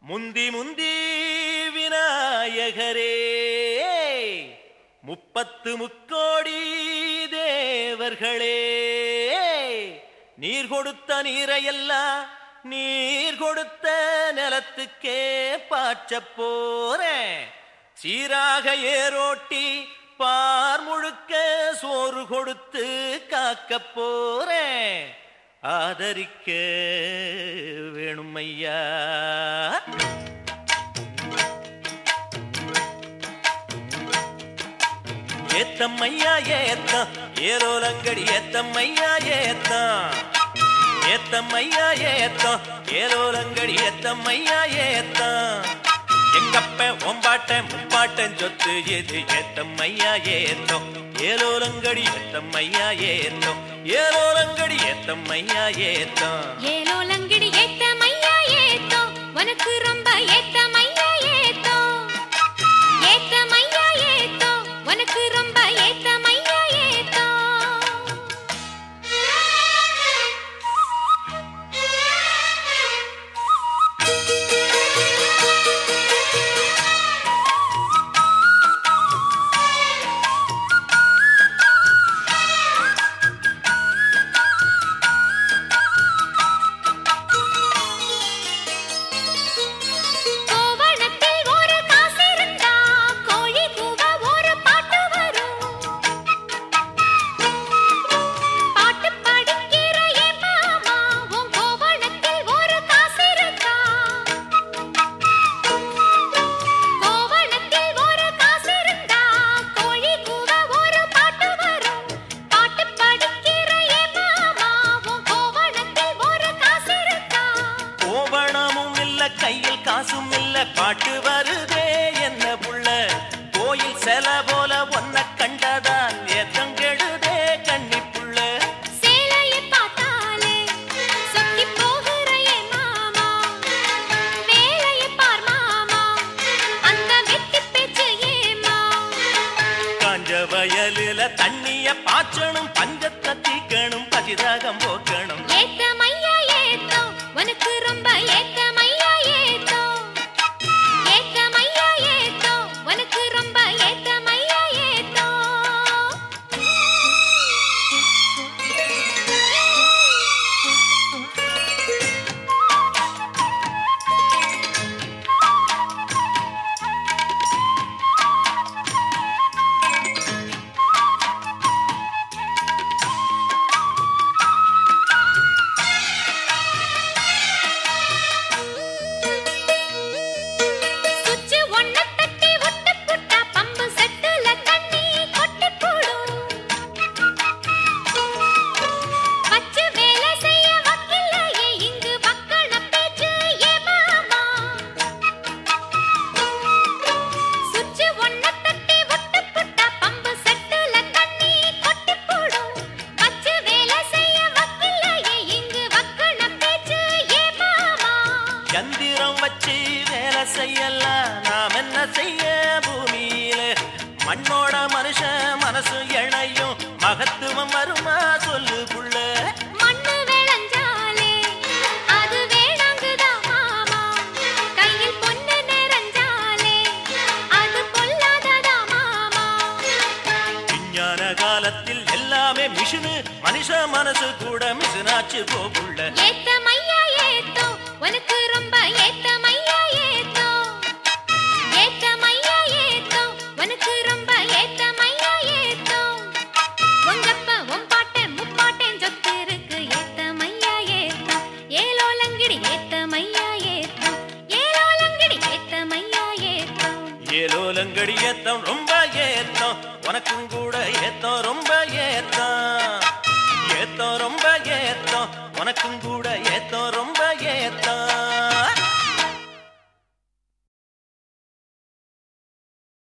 முந்தி முந்தி விநாயகரே முப்பத்து முக்கோடி தேவர்களே நீர் கொடுத்த நீரையெல்லாம் நீர் கொடுத்த நிலத்துக்கே பாய்ச்ச போறேன். சீராக ஏரோட்டி பார் முழுக்க சோறு கொடுத்து காக்க போறேன். ஆதரிக்க வேணும் ஐயா. ஏத்தம்மையா ஏத்தம் ஏரோலங்கடி ஏத்தம்மையா ஏத்தம் ஏத்தம்மையா ஏத்தம் ஏரோலங்கடி ஏத்தம்மையா ஏத்தம் எங்கப்ப ஒம்பாட்ட முப்பாட்டன் சொத்து எது ஏத்தம்மையா ஏத்தம் ஏலோலங்கடி ஏத்தம்மையா ஏத்தம் ஏலோலங்கடி ஏத்தம்மையா ஏத்தம் ஏலோலங்கடி ஏத்தம்மையா ஏத்தம் உனக்கு ரொம்ப ஏத்தம்மையா ஏத்தம் ஏத்தம்மையா ஏத்தம் உனக்கு ரொம்ப ஏத்தம்மையா ஏத்தம். கையில் காசும் இல்ல பாட்டு வருதே என்ன புள்ள கோயில் செல போல ஒன்ன கண்டதான் ஏத்தம் கெடுதே கண்ணி புள்ள. சேலையை பார்த்தாலே சொக்கி போகிறே மாமா வேலையை பார் மாமா அந்த வெட்டி பேச்சு ஏமா. காஞ்ச வயலில தண்ணிய பாய்ச்சணும் பஞ்சத்தை தீக்கணும் பசிதாகம் போக்கணும். ஏத்தம்மையா ஏத்தம் உனக்கு ரொம்ப ஏத்தம்மையா ஏத்தம் ஏத்தம்மையா ஏத்தம் உனக்கு ரொம்ப ஏத்தம்மையா ஏத்தம். யந்திரம் வச்சு வேலை செய்யலாம் நாம் என்ன செய்ய பூமியில மண்ணோட மனுஷன் மனசு இணையும் மகத்துவம் வருமா சொல்லு புள்ள. மண்ணு விளைஞ்சாலே அது வேணாங்குதா மாமா கையில் பொண்ணு நிறைஞ்சாலே அது பொல்லாததா மாமா. விஞ்ஞான காலத்தில் எல்லாமே மிஷினு மனுஷ மனசு கூட மிஷினாச்சு போப்புள்ள. ஏத்தம்மையா ஏத்தம் உனக்கு ரொம்ப ஏத்தம்மையா ஏத்தம் ஏத்தம்மையா ஏத்தம் உனக்கு ரொம்ப ஏத்தம்மையா ஏத்தம். உங்கப்ப உம்பாட்டன் முப்பாட்டன் சொத்து இருக்கு ஏத்தம்மையா ஏத்தம் ஏலோலங்கடி ஏத்தம்மையா ஏத்தம் ஏலோலங்கடி ஏத்தம்மையா ஏத்தம். ஏலோலங்கடி ஏத்தம் ரொம்ப ஏத்தம் உனக்கும் கூட ஏத்தம் ரொம்ப ஏத்தம் ஏத்தம் ரொம்ப